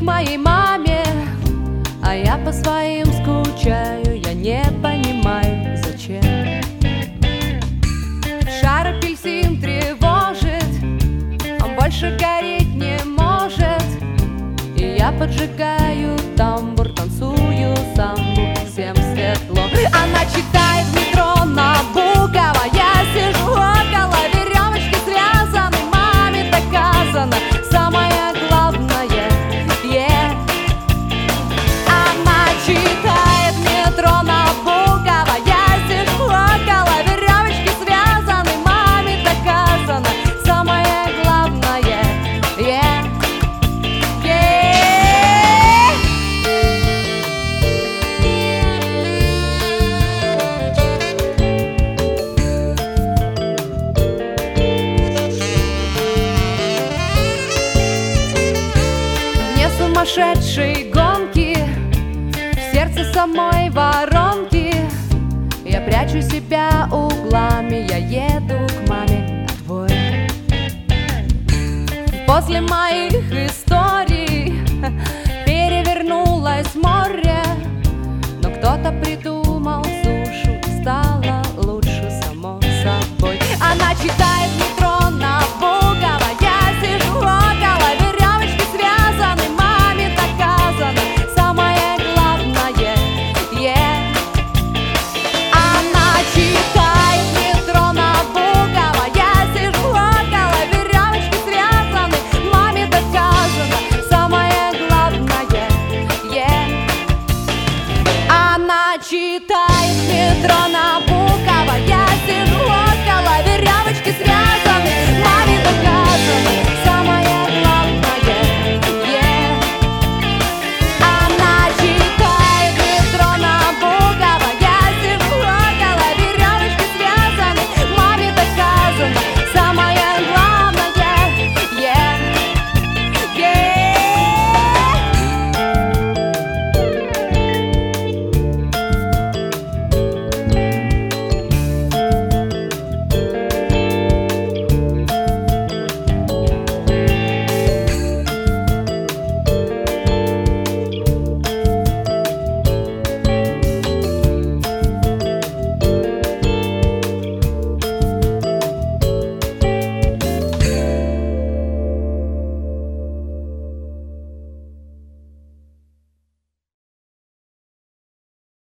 моей маме, а я по своим скучаю, я не понимаю, зачем. Шар апельсин тревожит, он больше гореть не может, и я поджигаю тамбур, танцую самбу, всем светло. Она читает в метро Набокова, я сижу около веревочки связанной, маме доказано самое главное, Она читает в метро Набокова, я сижу около веревочки связанной, маме доказано самое главное, сумасшедшей гонки, в сердце самой воронки, я прячу себя углами, я еду к маме на двое. После моих историй